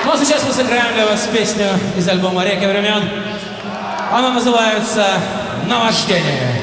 Ну а сейчас мы сыграем для вас песню из альбома «Реки времен». Она называется «Наваждение».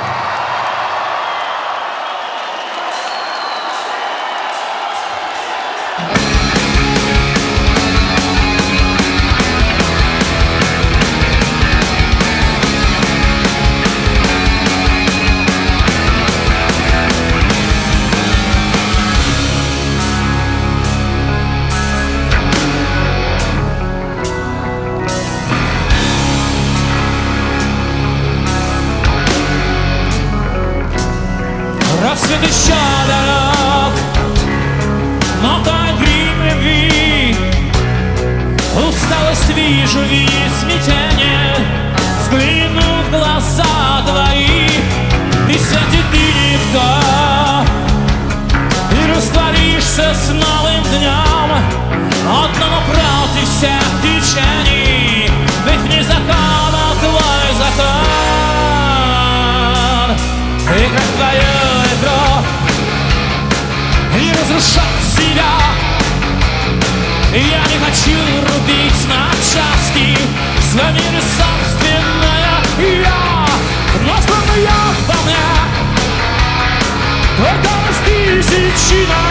Рассвет еще далек, но дай грим любви. Усталость вижу и смятение, взглянув в глаза твои. Присядет ты никто, и растворишься с новым днем. Одному против всех течений, ведь вне закона твой закон. И как твое и разрушать себя. Я не хочу рубить на части свое мир собственное я. Но словно я во мне только раз тысячи.